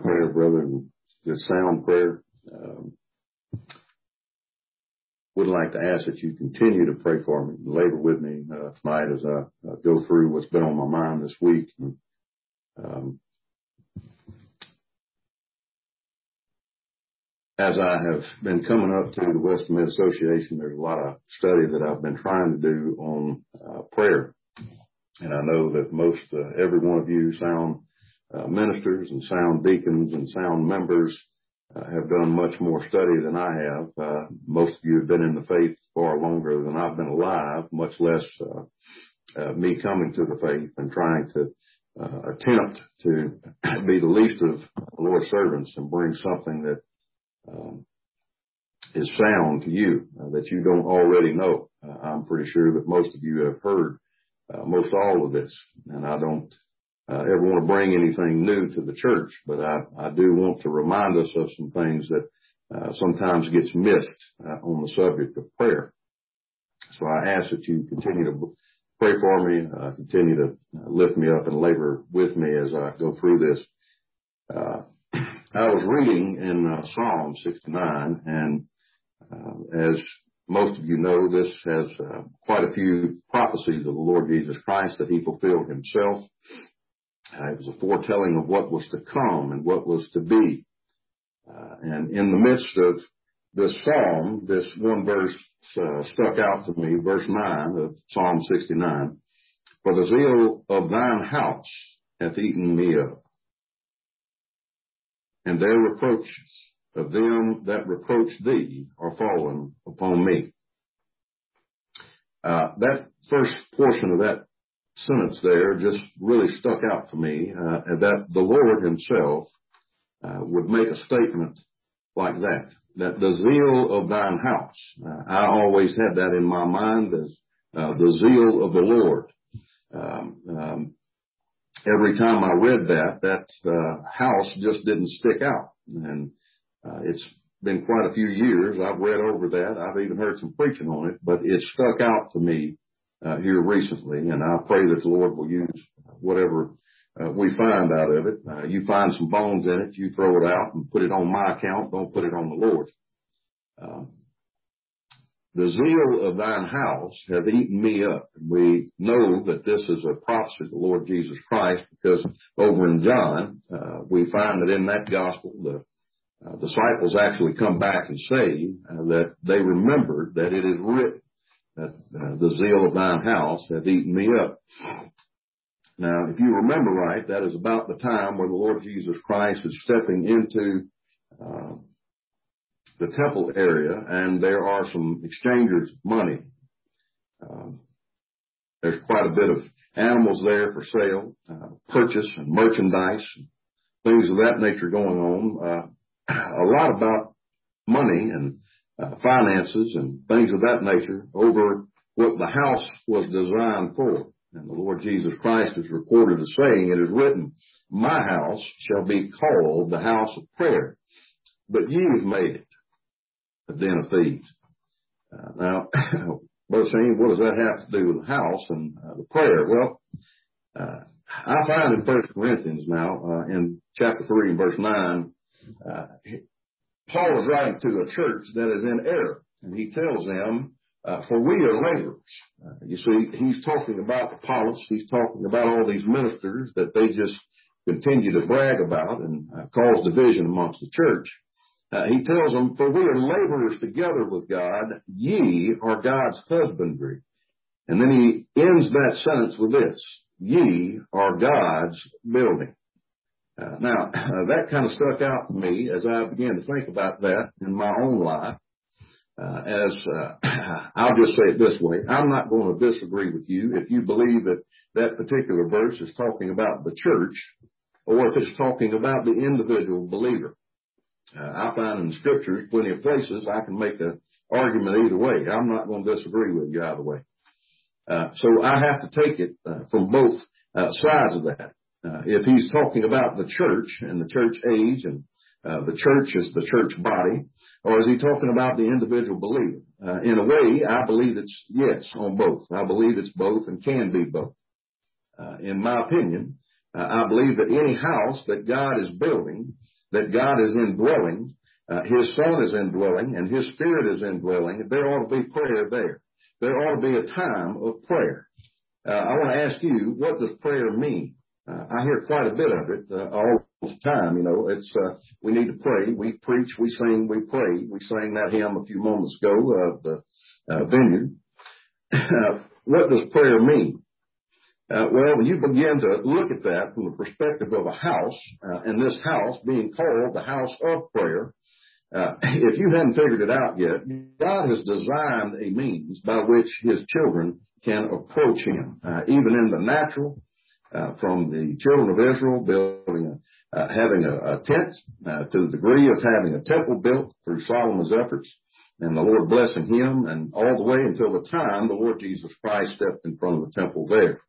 prayer, brother, and this sound prayer. Would like to ask that you continue to pray for me and labor with me tonight as I go through what's been on my mind this week. And, as I have been coming up to the Western Mid Association, there's a lot of study that I've been trying to do on prayer. And I know that most every one of you sound ministers and sound deacons and sound members have done much more study than I have. Most of you have been in the faith far longer than I've been alive, much less me coming to the faith and trying to attempt to be the least of the Lord's servants and bring something that is sound to you that you don't already know. I'm pretty sure that most of you have heard most all of this, and I don't ever want to bring anything new to the church, but I do want to remind us of some things that sometimes gets missed on the subject of prayer. So I ask that you continue to pray for me, continue to lift me up and labor with me as I go through this. I was reading in Psalm 69, and as most of you know, this has quite a few prophecies of the Lord Jesus Christ that he fulfilled himself. It was a foretelling of what was to come and what was to be. And in the midst of this psalm, this one verse stuck out to me, verse 9 of Psalm 69. For the zeal of thine house hath eaten me up, and their reproaches of them that reproach thee are fallen upon me. That first portion of that sentence there just really stuck out to me, that the Lord himself would make a statement like that the zeal of thine house. I always had that in my mind as the zeal of the Lord. Every time I read that house just didn't stick out. And it's been quite a few years. I've read over that. I've even heard some preaching on it, but it stuck out to me here recently. And I pray that the Lord will use whatever we find out of it. You find some bones in it, you throw it out and put it on my account. Don't put it on the Lord's. The zeal of thine house hath eaten me up. And we know that this is a prophecy of the Lord Jesus Christ, because over in John, we find that in that gospel, the disciples actually come back and say that they remembered that it is written that the zeal of thine house hath eaten me up. Now, if you remember right, that is about the time where the Lord Jesus Christ is stepping into the temple area, and there are some exchangers of money. There's quite a bit of animals there for sale, purchase and merchandise, and things of that nature going on. A lot about money and finances and things of that nature over what the house was designed for. And the Lord Jesus Christ is recorded as saying, it is written, my house shall be called the house of prayer, but ye have made it a den of thieves. Now, Brother Shane, what does that have to do with the house and the prayer? Well, I find in 1 Corinthians now, in chapter 3 and verse 9, Paul is writing to a church that is in error, and he tells them, for we are laborers. You see, he's talking about Apollos. He's talking about all these ministers that they just continue to brag about and cause division amongst the church. He tells them, for we are laborers together with God, ye are God's husbandry. And then he ends that sentence with this, ye are God's building. Now, that kind of stuck out to me as I began to think about that in my own life. I'll just say it this way, I'm not going to disagree with you if you believe that that particular verse is talking about the church or if it's talking about the individual believer. I find in the scriptures plenty of places I can make an argument either way. I'm not going to disagree with you either way. So I have to take it from both sides of that. If he's talking about the church and the church age and the church is the church body, or is he talking about the individual believer? In a way, I believe it's yes on both. I believe it's both and can be both. In my opinion, I believe that any house that God is building, that God is indwelling, His Son is indwelling, and His Spirit is indwelling, there ought to be prayer there. There ought to be a time of prayer. I want to ask you, what does prayer mean? I hear quite a bit of it all the time. You know, it's we need to pray. We preach, we sing, we pray. We sang that hymn a few moments ago of the Vineyard. What does prayer mean? Well, when you begin to look at that from the perspective of a house, and this house being called the house of prayer, if you haven't figured it out yet, God has designed a means by which His children can approach Him, even in the natural, from the children of Israel building having a tent, to the degree of having a temple built through Solomon's efforts, and the Lord blessing him, and all the way until the time the Lord Jesus Christ stepped in front of the temple there.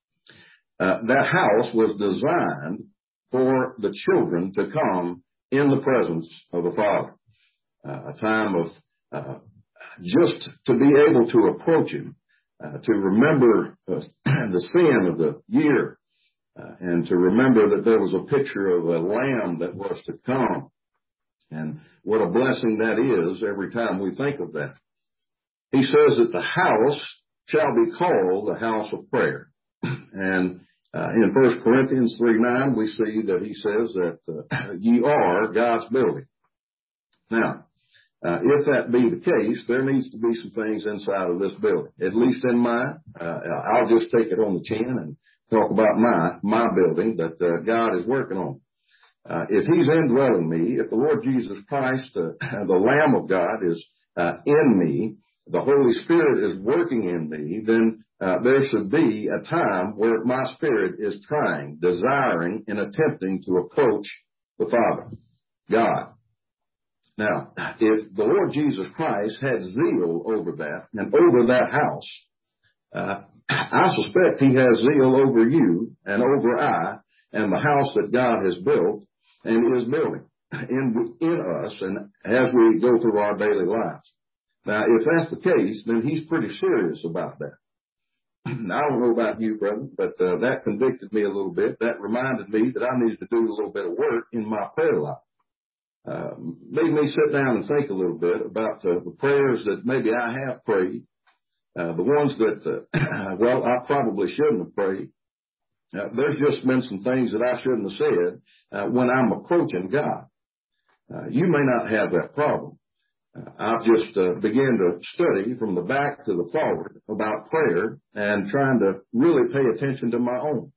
That house was designed for the children to come in the presence of the Father. A time of just to be able to approach Him, to remember the sin of the year, and to remember that there was a picture of a lamb that was to come. And what a blessing that is every time we think of that. He says that the house shall be called the house of prayer. And in 1 Corinthians 3:9, we see that he says that ye are God's building. Now, if that be the case, there needs to be some things inside of this building, at least in mine. I'll just take it on the chin and talk about my building that God is working on. If He's indwelling me, if the Lord Jesus Christ, the Lamb of God, is in me, the Holy Spirit is working in me, then there should be a time where my spirit is trying, desiring, and attempting to approach the Father, God. Now, if the Lord Jesus Christ had zeal over that and over that house, I suspect He has zeal over you and over I and the house that God has built and is building in us and as we go through our daily lives. Now, if that's the case, then He's pretty serious about that. Now, I don't know about you, brother, but that convicted me a little bit. That reminded me that I needed to do a little bit of work in my prayer life. Made me sit down and think a little bit about the prayers that maybe I have prayed, the ones that, well, I probably shouldn't have prayed. There's just been some things that I shouldn't have said when I'm approaching God. You may not have that problem. I've just began to study from the back to the forward about prayer and trying to really pay attention to my own.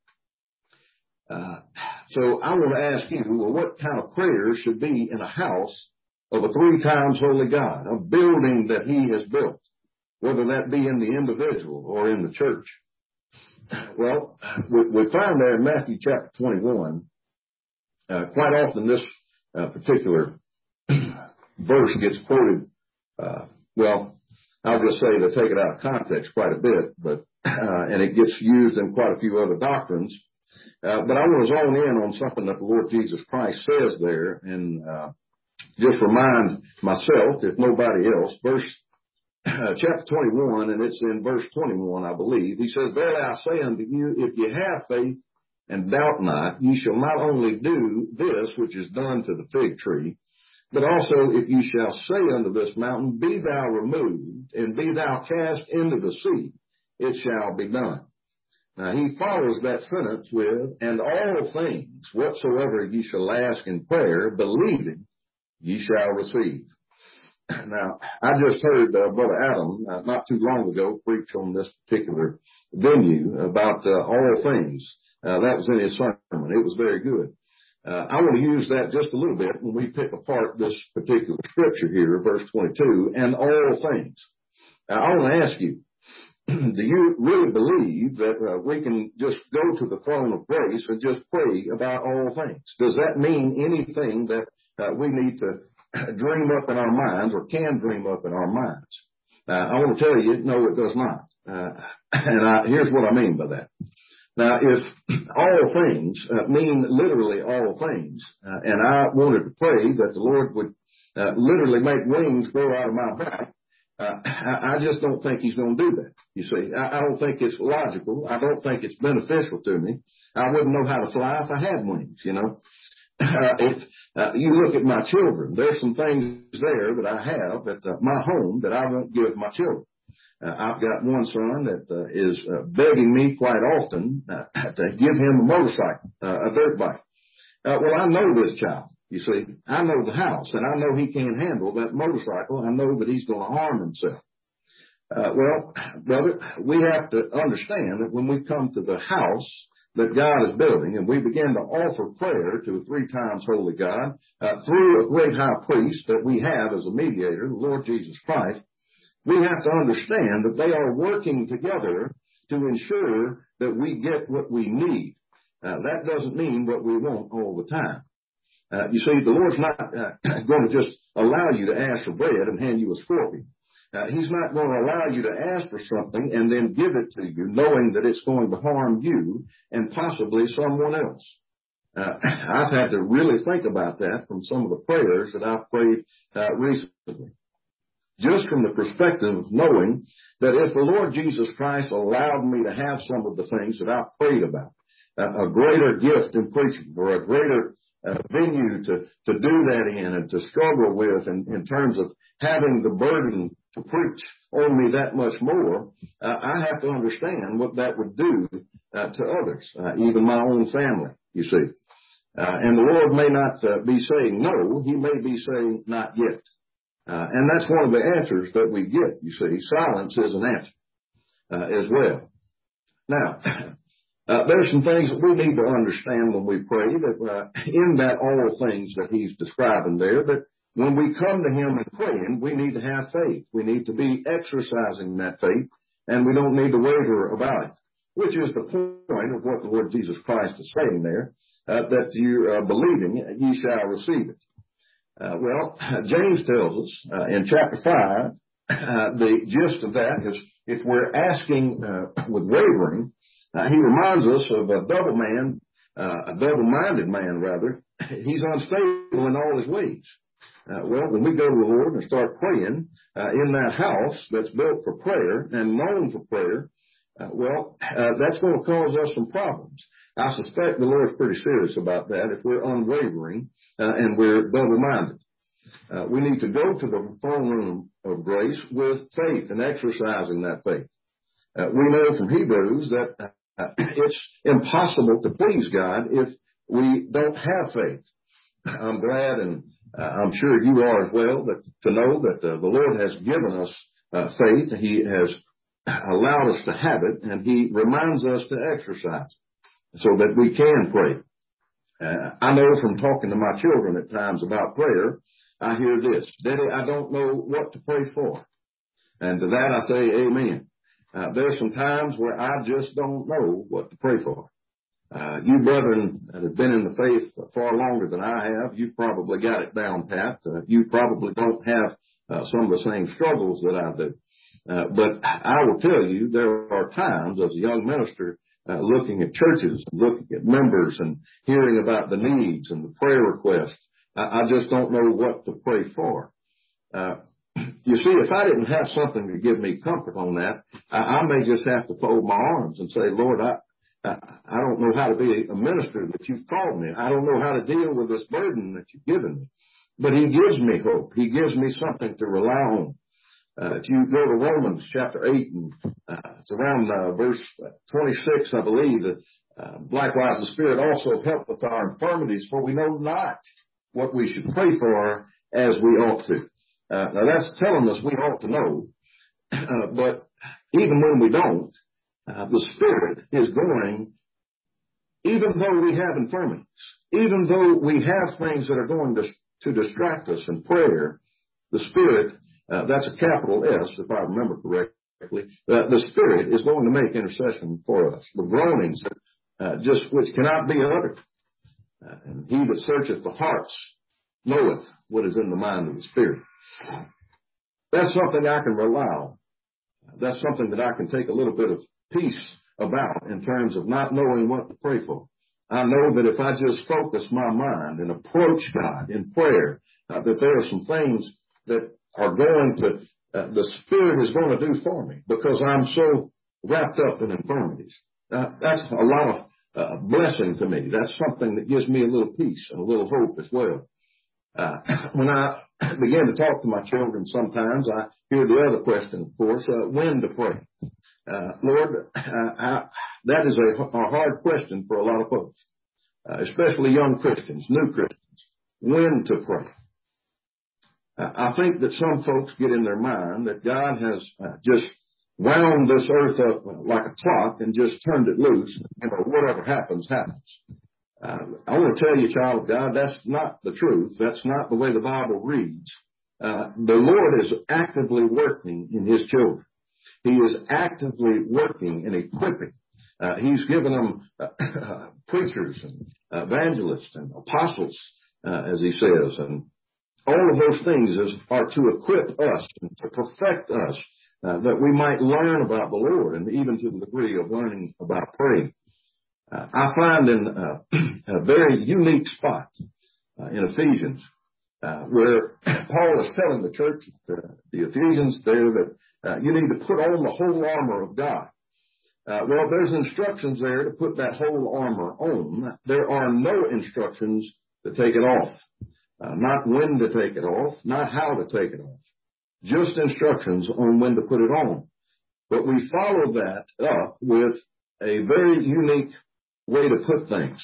So I want to ask you, well, what kind of prayer should be in a house of a 3 times holy God, a building that He has built, whether that be in the individual or in the church? Well, we find there in Matthew chapter 21, quite often this particular verse gets quoted, well, I'll just say they take it out of context quite a bit, but and it gets used in quite a few other doctrines. But I want to zone in on something that the Lord Jesus Christ says there and just remind myself, if nobody else, chapter 21, and it's in verse 21, I believe. He says, verily I say unto you, if ye have faith and doubt not, ye shall not only do this which is done to the fig tree, but also if ye shall say unto this mountain, be thou removed, and be thou cast into the sea, it shall be done. Now he follows that sentence with, and all things whatsoever ye shall ask in prayer, believing, ye shall receive. Now, I just heard Brother Adam not too long ago preach on this particular venue about all things. That was in his sermon. It was very good. I want to use that just a little bit when we pick apart this particular scripture here, verse 22, and all things. I want to ask you, do you really believe that we can just go to the throne of grace and just pray about all things? Does that mean anything that we need to dream up in our minds or can dream up in our minds? I want to tell you, no, it does not. And here's what I mean by that. Now, if all things mean literally all things, and I wanted to pray that the Lord would literally make wings grow out of my back, I just don't think he's going to do that. You see, I don't think it's logical. I don't think it's beneficial to me. I wouldn't know how to fly if I had wings, you know. If you look at my children, there's some things there that I have at my home that I won't give my children. I've got one son that is begging me quite often to give him a motorcycle, a dirt bike. Well, I know this child. You see, I know the house, and I know he can't handle that motorcycle. I know that he's going to harm himself. Well, brother, we have to understand that when we come to the house that God is building, and we begin to offer prayer to a 3 times holy God through a great high priest that we have as a mediator, the Lord Jesus Christ, we have to understand that they are working together to ensure that we get what we need. That doesn't mean what we want all the time. You see, the Lord's not going to just allow you to ask for bread and hand you a scorpion. He's not going to allow you to ask for something and then give it to you, knowing that it's going to harm you and possibly someone else. I've had to really think about that from some of the prayers that I've prayed recently. Just from the perspective of knowing that if the Lord Jesus Christ allowed me to have some of the things that I've prayed about, a greater gift in preaching or a greater venue to do that in and to struggle with in terms of having the burden to preach on me that much more, I have to understand what that would do to others, even my own family, you see. And the Lord may not be saying no, he may be saying not yet. And that's one of the answers that we get, you see. Silence is an answer as well. Now, there's some things that we need to understand when we pray, that in that all things that he's describing there, that when we come to him and praying, we need to have faith. We need to be exercising that faith, and we don't need to waver about it, which is the point of what the Lord Jesus Christ is saying there, that you are believing, ye shall receive it. Well, James tells us in chapter 5, the gist of that is if we're asking with wavering, he reminds us of a double-minded man, rather. He's unstable in all his ways. Well, when we go to the Lord and start praying in that house that's built for prayer and known for prayer, that's going to cause us some problems. I suspect the Lord's pretty serious about that if we're unwavering and we're double-minded. We need to go to the throne room of grace with faith and exercising that faith. We know from Hebrews that it's impossible to please God if we don't have faith. I'm glad, and I'm sure you are as well, to know that the Lord has given us faith. He has allowed us to have it, and he reminds us to exercise so that we can pray. I know from talking to my children at times about prayer, I hear this: Daddy, I don't know what to pray for. And to that I say amen. There's some times where I just don't know what to pray for. You brethren that have been in the faith far longer than I have, you've probably got it down pat. You probably don't have some of the same struggles that I do. But I will tell you, there are times as a young minister looking at churches, looking at members and hearing about the needs and the prayer requests, I just don't know what to pray for. You see, if I didn't have something to give me comfort on that, I may just have to fold my arms and say, Lord, I don't know how to be a minister that you've called me. I don't know how to deal with this burden that you've given me. But he gives me hope. He gives me something to rely on. If you go to Romans chapter 8, and it's around verse 26, I believe, that likewise the Spirit also helpeth our infirmities, for we know not what we should pray for as we ought to. Now that's telling us we ought to know, but even when we don't, the Spirit is going, even though we have infirmities, even though we have things that are going to distract us in prayer, the Spirit, that's a capital S, if I remember correctly, the Spirit is going to make intercession for us, the groanings which cannot be uttered. And he that searcheth the hearts knoweth what is in the mind of the Spirit. That's something I can rely on. That's something that I can take a little bit of peace about in terms of not knowing what to pray for. I know that if I just focus my mind and approach God in prayer, that there are some things that are going the Spirit is going to do for me because I'm so wrapped up in infirmities. That's a lot of blessing to me. That's something that gives me a little peace and a little hope as well. When I begin to talk to my children, sometimes I hear the other question, of course, when to pray. Lord, that is a hard question for a lot of folks, especially young Christians, new Christians. When to pray. I think that some folks get in their mind that God has just wound this earth up like a clock and just turned it loose. Whatever happens, happens. I want to tell you, child of God, that's not the truth. That's not the way the Bible reads. The Lord is actively working in His children. He is actively working and equipping. He's given them preachers and evangelists and apostles, as He says, and all of those things are to equip us and to perfect us, that we might learn about the Lord, and even to the degree of learning about praying. I find in a very unique spot in Ephesians where Paul is telling the church, the Ephesians there, that you need to put on the whole armor of God. Well, there's instructions there to put that whole armor on. There are no instructions to take it off. Not when to take it off, not how to take it off. Just instructions on when to put it on. But we follow that up with a very unique way to put things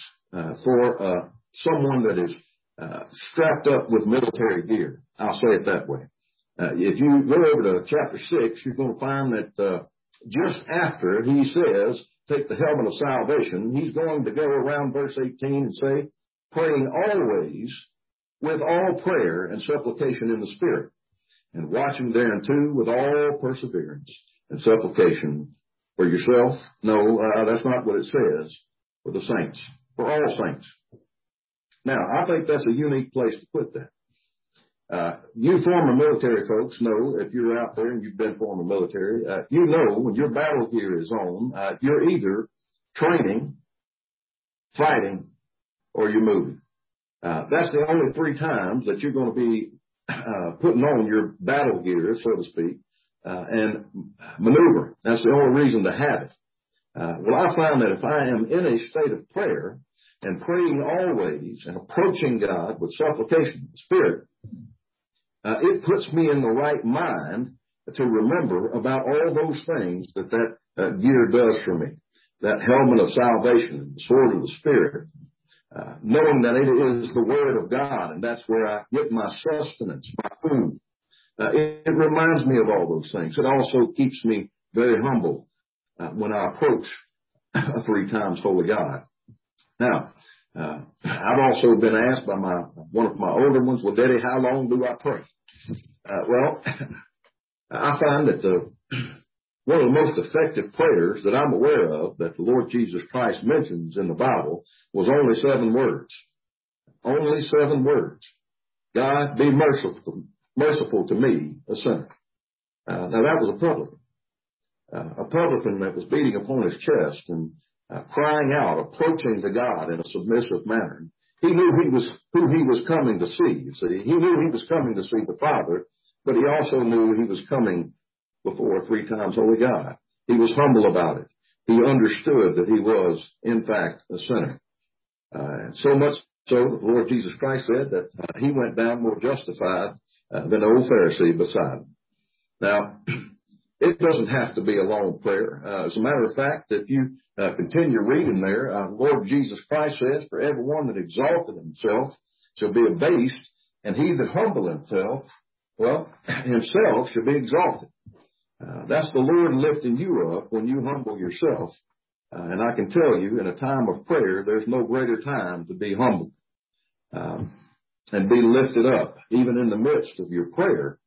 for someone that is strapped up with military gear. I'll say it that way. If you go over to chapter 6, you're going to find that just after he says, take the helmet of salvation, he's going to go around verse 18 and say, praying always with all prayer and supplication in the Spirit, and watching thereunto with all perseverance and supplication for yourself. No, that's not what it says. For the saints, for all saints. Now, I think that's a unique place to put that. You former military folks know, if you're out there and you've been former military, you know when your battle gear is on, you're either training, fighting, or you're moving. That's the only 3 times that you're going to be putting on your battle gear, so to speak, and maneuvering. That's the only reason to have it. Well, I find that if I am in a state of prayer and praying always and approaching God with supplication in the Spirit, it puts me in the right mind to remember about all those things that gear does for me. That helmet of salvation, the sword of the Spirit, knowing that it is the Word of God, and that's where I get my sustenance, my food. It reminds me of all those things. It also keeps me very humble when I approach a 3 times holy God. Now, I've also been asked by one of my older ones, well, Daddy, how long do I pray? Well, I find that one of the most effective prayers that I'm aware of that the Lord Jesus Christ mentions in the Bible was only 7 words. Only 7 words. God, be merciful to me, a sinner. Now, that was a publican that was beating upon his chest and crying out, approaching to God in a submissive manner. He knew who he was coming to see. You see, he knew he was coming to see the Father, but he also knew he was coming before 3 times holy God. He was humble about it. He understood that he was, in fact, a sinner. So much so that the Lord Jesus Christ said that he went down more justified than the old Pharisee beside him. Now, it doesn't have to be a long prayer. As a matter of fact, if you continue reading there, Lord Jesus Christ says, for everyone that exalted himself shall be abased, and he that humbled himself, well, himself shall be exalted. That's the Lord lifting you up when you humble yourself. And I can tell you, in a time of prayer, there's no greater time to be humble and be lifted up, even in the midst of your prayer.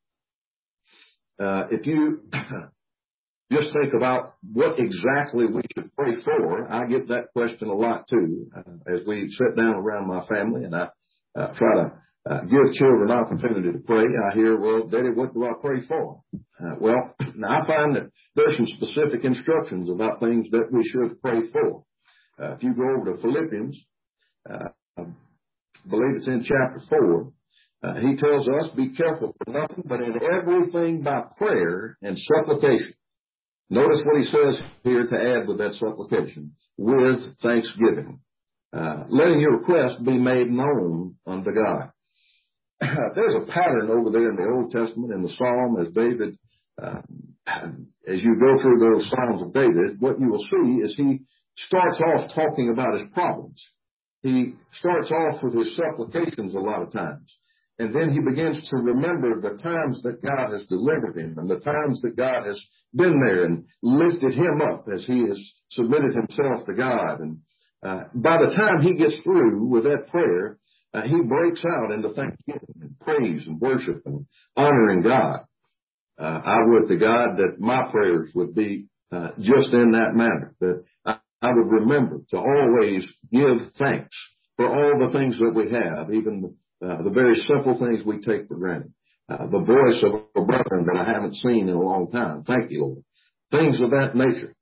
If you just think about what exactly we should pray for, I get that question a lot too, as we sit down around my family and I try to give children opportunity to pray. I hear, well, Daddy, what do I pray for? Well, now I find that there's some specific instructions about things that we should pray for. If you go over to Philippians, I believe it's in chapter 4, He tells us, be careful for nothing, but in everything by prayer and supplication. Notice what he says here to add with that supplication, with thanksgiving. Letting your request be made known unto God. There's a pattern over there in the Old Testament in the Psalm as David, as you go through those Psalms of David, what you will see is he starts off talking about his problems. He starts off with his supplications a lot of times. And then he begins to remember the times that God has delivered him and the times that God has been there and lifted him up as he has submitted himself to God. And by the time he gets through with that prayer, he breaks out into thanksgiving and praise and worship and honoring God. I would to God that my prayers would be just in that manner, that I would remember to always give thanks for all the things that we have, even the very simple things we take for granted. The voice of a brother that I haven't seen in a long time. Thank you, Lord. Things of that nature.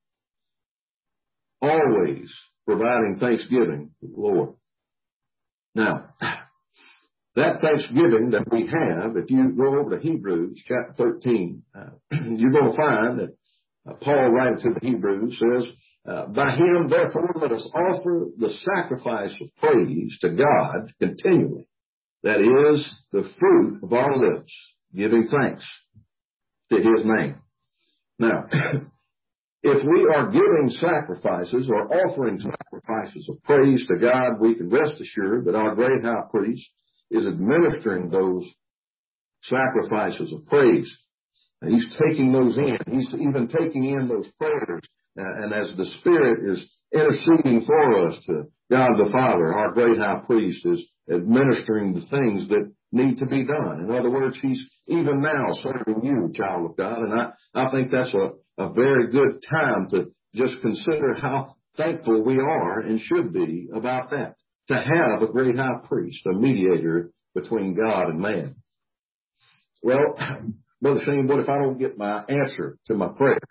Always providing thanksgiving to the Lord. Now, that thanksgiving that we have, if you go over to Hebrews chapter 13, you're going to find that Paul writing to the Hebrews says, by him, therefore, let us offer the sacrifice of praise to God continually. That is the fruit of our lips, giving thanks to his name. Now, if we are giving sacrifices or offering sacrifices of praise to God, we can rest assured that our great high priest is administering those sacrifices of praise. And he's taking those in. He's even taking in those prayers. And as the Spirit is interceding for us to God the Father, our great high priest is administering the things that need to be done. In other words, he's even now serving you, child of God. And I think that's a very good time to just consider how thankful we are and should be about that. To have a great high priest, a mediator between God and man. Well, Brother Shane, what if I don't get my answer to my prayers?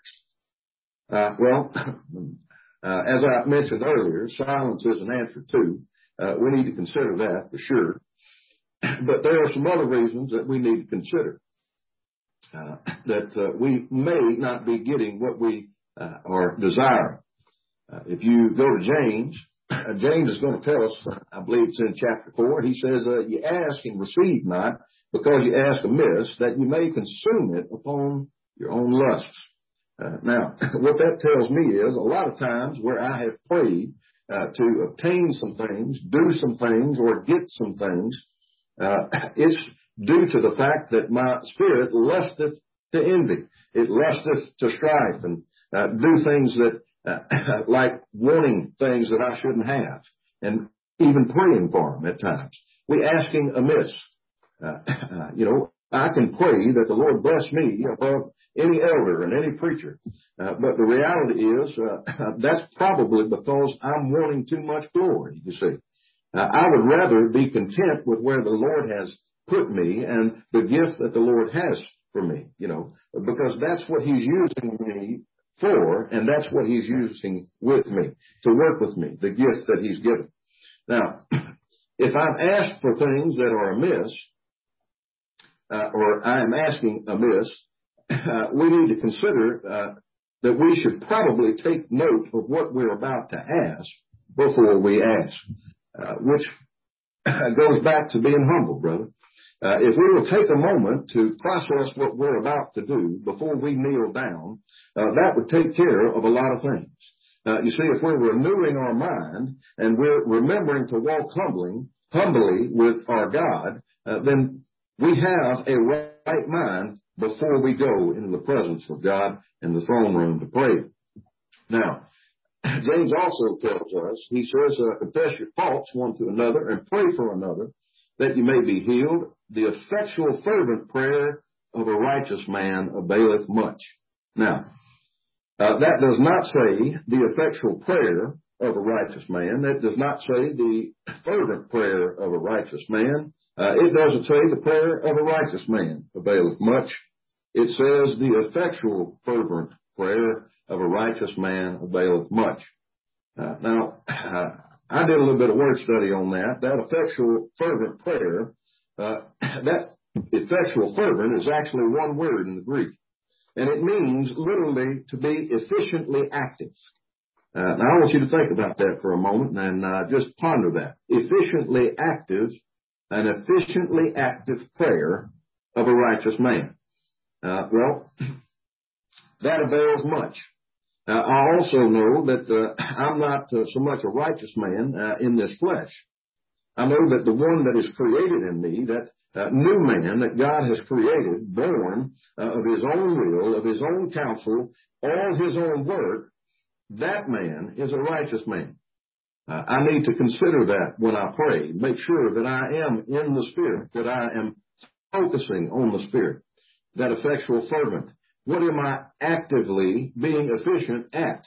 As I mentioned earlier, silence is an answer too. We need to consider that for sure. But there are some other reasons that we need to consider. That we may not be getting what we are desiring. If you go to James, James is going to tell us, I believe it's in chapter 4, he says, you ask and receive not, because you ask amiss, that you may consume it upon your own lusts. Now, what that tells me is a lot of times where I have prayed to obtain some things, do some things, or get some things, it's due to the fact that my spirit lusteth to envy. It lusteth to strife and do things that like wanting things that I shouldn't have, and even praying for them at times. We asking amiss. I can pray that the Lord bless me above any elder and any preacher. But the reality is that's probably because I'm wanting too much glory, you see. I would rather be content with where the Lord has put me and the gift that the Lord has for me, because that's what he's using me for, and that's what he's using with me, to work with me, the gift that he's given. Now, if I've asked for things that are amiss, or I am asking amiss, we need to consider that we should probably take note of what we're about to ask before we ask, which goes back to being humble, brother. If we will take a moment to process what we're about to do before we kneel down, that would take care of a lot of things. You see, if we're renewing our mind and we're remembering to walk humbly with our God, then we have a right mind before we go into the presence of God in the throne room to pray. Now, James also tells us, he says, confess your faults one to another and pray for another that you may be healed. The effectual fervent prayer of a righteous man availeth much. Now, that does not say the effectual prayer of a righteous man. That does not say the fervent prayer of a righteous man. It doesn't say the prayer of a righteous man availeth much. It says the effectual fervent prayer of a righteous man availeth much. Now, I did a little bit of word study on that. That effectual fervent prayer, that effectual fervent is actually one word in the Greek. And it means literally to be efficiently active. Now I want you to think about that for a moment and just ponder that. Efficiently active, an efficiently active prayer of a righteous man. Well, that avails much. I also know that I'm not so much a righteous man in this flesh. I know that the one that is created in me, that new man that God has created, born of his own will, of his own counsel, all his own work, that man is a righteous man. I need to consider that when I pray, make sure that I am in the Spirit, that I am focusing on the Spirit, that effectual fervent. What am I actively being efficient at?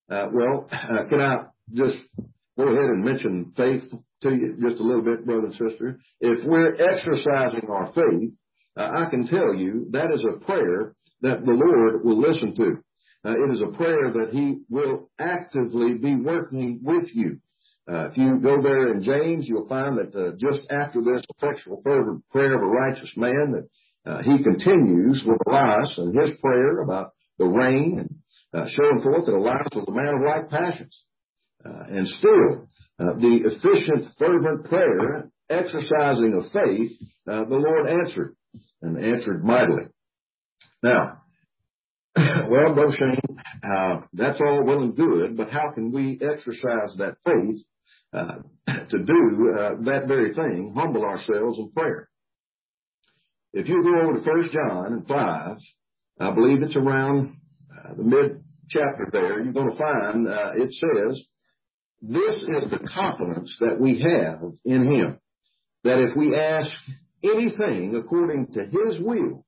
Can I just go ahead and mention faith to you just a little bit, brother and sister? If we're exercising our faith, I can tell you that is a prayer that the Lord will listen to. It is a prayer that He will actively be working with you. If you go there in James, you'll find that just after this effectual fervent prayer of a righteous man, that he continues with Elias and his prayer about the rain, and showing forth that Elias was a man of like passions. And still, the efficient, fervent prayer, exercising of faith, the Lord answered, and answered mightily. Now, well, Brother Shane, that's all well and good, but how can we exercise that faith to do that very thing, humble ourselves in prayer? If you go over to 1 John 5, I believe it's around the mid-chapter there, you're going to find it says, this is the confidence that we have in Him, that if we ask anything according to His will,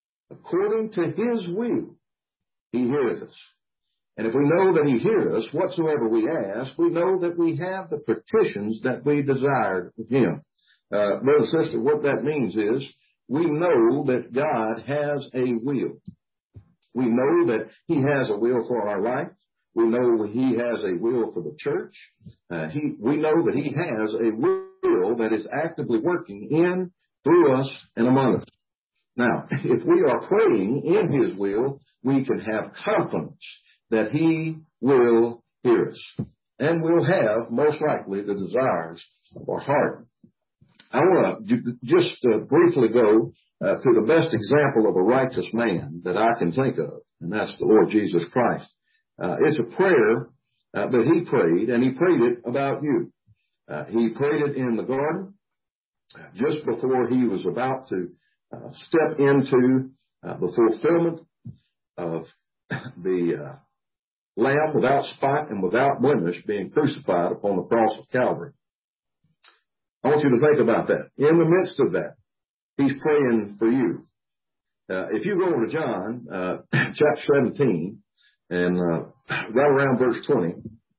He heareth us. And if we know that He hears us, whatsoever we ask, we know that we have the petitions that we desired of Him. Brother and sister, what that means is we know that God has a will. We know that He has a will for our life. We know that He has a will for the church. We know that He has a will that is actively working in, through us, and among us. Now, if we are praying in His will, we can have confidence that He will hear us. And we'll have, most likely, the desires of our heart. I want to just briefly go to the best example of a righteous man that I can think of, and that's the Lord Jesus Christ. It's a prayer that He prayed, and He prayed it about you. He prayed it in the garden just before He was about to step into the fulfillment of the Lamb without spot and without blemish being crucified upon the cross of Calvary. I want you to think about that. In the midst of that, He's praying for you. If you go to John chapter 17 and right around verse 20,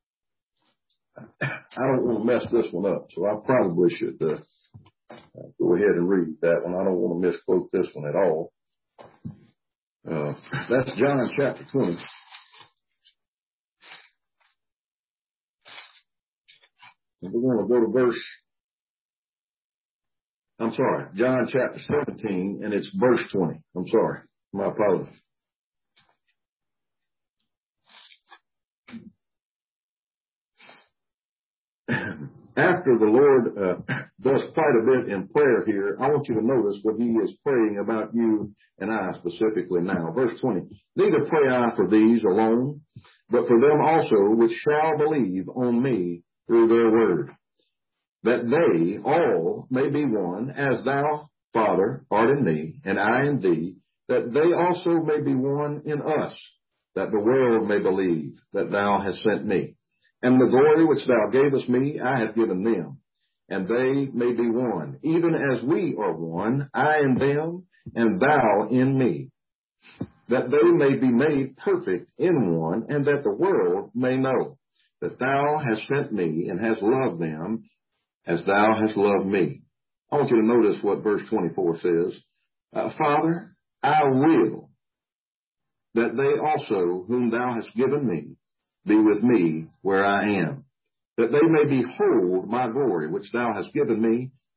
I don't want to mess this one up, so I probably should go ahead and read that one. I don't want to misquote this one at all. That's John chapter 20. And we're going to go to John chapter 17, and it's verse 20. I'm sorry. My apologies. After the Lord does quite a bit in prayer here, I want you to notice what He is praying about you and I specifically now. Verse 20, neither pray I for these alone, but for them also which shall believe on me through their word, that they all may be one, as thou, Father, art in me, and I in thee, that they also may be one in us, that the world may believe that thou hast sent me. And the glory which thou gavest me, I have given them, and they may be one, even as we are one, I in them, and thou in me, that they may be made perfect in one, and that the world may know that thou hast sent me, and hast loved them as thou hast loved me. I want you to notice what verse 24 says. Father, I will that they also, whom thou hast given me, be with me where I am, that they may behold my glory, which thou hast given me,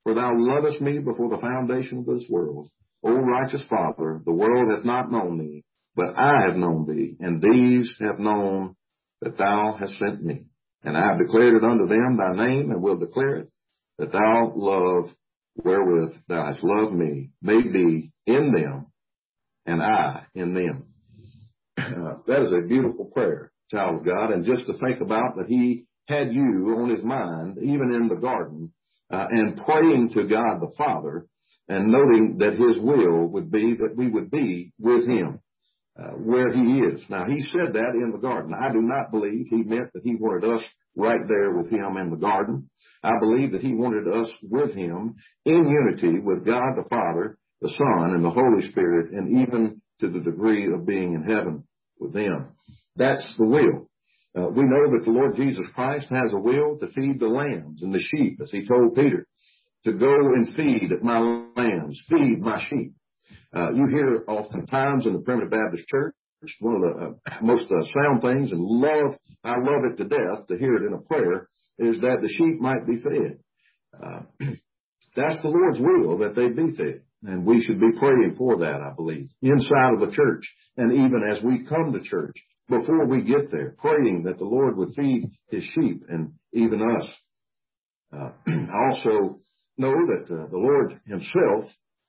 For thou lovest me before the foundation of this world. O righteous Father, the world hath not known thee, but I have known thee, and these have known that thou hast sent me. And I have declared it unto them thy name, and will declare it, that thou love wherewith thou hast loved me may be in them, and I in them. That is a beautiful prayer, child of God. And just to think about that he had you on his mind, even in the garden, and praying to God the Father, and noting that his will would be that we would be with him where he is. Now, he said that in the garden. I do not believe he meant that he wanted us right there with him in the garden. I believe that he wanted us with him in unity with God the Father, the Son, and the Holy Spirit, and even to the degree of being in heaven with them. That's the will. We know that the Lord Jesus Christ has a will to feed the lambs and the sheep, as he told Peter, to go and feed my lambs, feed my sheep. You hear oftentimes in the Primitive Baptist Church, one of the most sound things, and I love it to death to hear it in a prayer, is that the sheep might be fed. That's the Lord's will, that they be fed. And we should be praying for that, I believe, inside of the church, and even as we come to church, before we get there, praying that the Lord would feed his sheep and even us. I also know that the Lord himself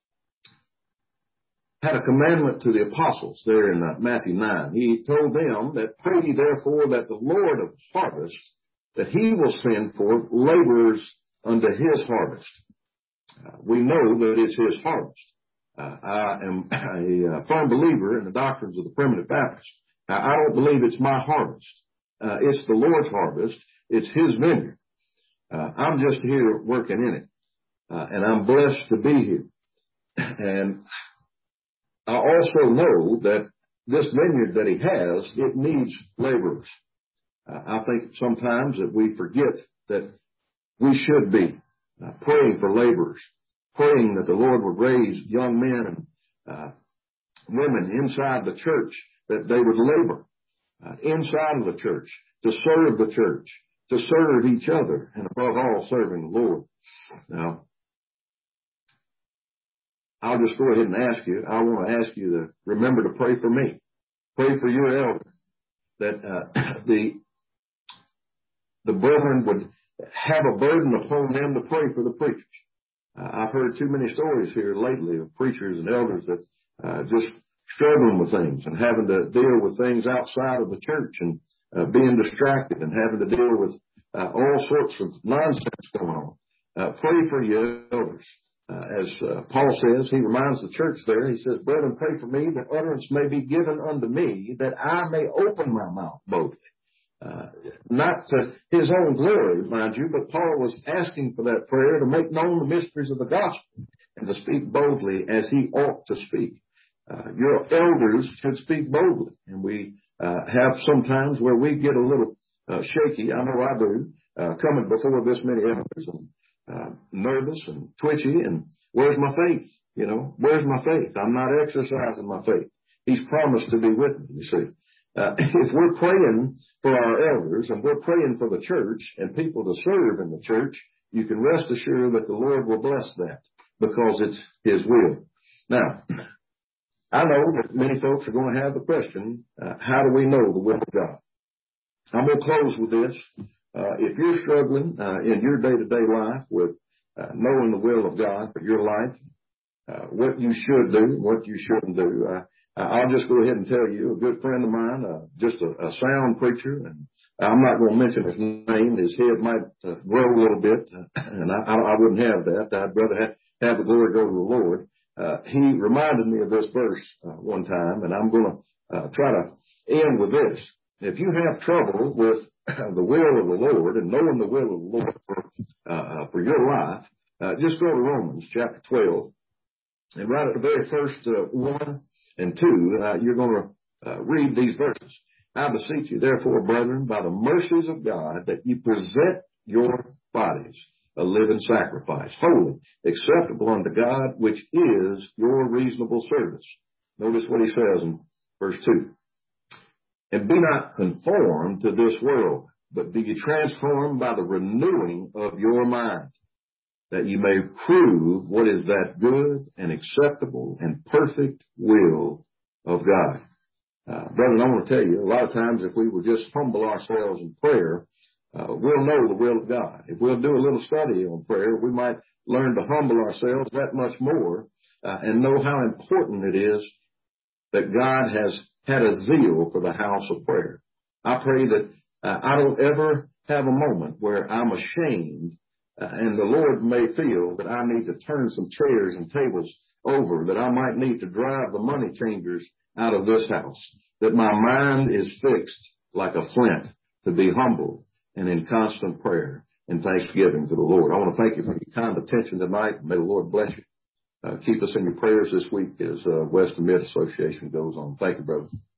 had a commandment to the apostles there in Matthew 9. He told them that pray ye therefore that the Lord of harvest, that he will send forth laborers unto his harvest. We know that it's his harvest. I am a firm believer in the doctrines of the Primitive Baptist. I don't believe it's my harvest. It's the Lord's harvest. It's his vineyard. I'm just here working in it. And I'm blessed to be here. And I also know that this vineyard that he has, it needs laborers. I think sometimes that we forget that we should be praying for laborers, praying that the Lord would raise young men and women inside the church, that they would labor inside of the church, to serve the church, to serve each other, and above all, serving the Lord. Now, I'll just go ahead and ask you, I want to ask you to remember to pray for me. Pray for your elder, that the brethren would have a burden upon them to pray for the preachers. I've heard too many stories here lately of preachers and elders that just struggling with things and having to deal with things outside of the church and being distracted and having to deal with all sorts of nonsense going on. Pray for your elders. As Paul says, he reminds the church there, he says, brethren, pray for me that utterance may be given unto me, that I may open my mouth boldly. Not to his own glory, mind you, but Paul was asking for that prayer to make known the mysteries of the gospel and to speak boldly as he ought to speak. Your elders should speak boldly, and we have sometimes where we get a little shaky. I know I do, coming before this many elders and nervous and twitchy, and where's my faith? You know, where's my faith? I'm not exercising my faith. He's promised to be with me, you see. If we're praying for our elders and we're praying for the church and people to serve in the church, you can rest assured that the Lord will bless that because it's his will. Now, I know that many folks are going to have the question, how do we know the will of God? I'm going to close with this. If you're struggling in your day-to-day life with knowing the will of God for your life, what you should do, what you shouldn't do, I'll just go ahead and tell you, a good friend of mine, just a sound preacher, and I'm not going to mention his name. His head might grow a little bit, and I wouldn't have that. I'd rather have the glory go to the Lord. He reminded me of this verse one time, and I'm going to try to end with this. If you have trouble with the will of the Lord and knowing the will of the Lord for your life, just go to Romans chapter 12, and right at the very first 1 and 2, you're going to read these verses. I beseech you, therefore, brethren, by the mercies of God, that you present your bodies a living sacrifice, holy, acceptable unto God, which is your reasonable service. Notice what he says in verse 2. And be not conformed to this world, but be ye transformed by the renewing of your mind, that you may prove what is that good and acceptable and perfect will of God. Brother, I want to tell you, a lot of times if we will just humble ourselves in prayer, we'll know the will of God. If we'll do a little study on prayer, we might learn to humble ourselves that much more and know how important it is that God has had a zeal for the house of prayer. I pray that I don't ever have a moment where I'm ashamed and the Lord may feel that I need to turn some chairs and tables over, that I might need to drive the money changers out of this house, that my mind is fixed like a flint to be humble and in constant prayer and thanksgiving to the Lord. I want to thank you for your kind attention tonight. May the Lord bless you. Keep us in your prayers this week as West and Mid Association goes on. Thank you, brother.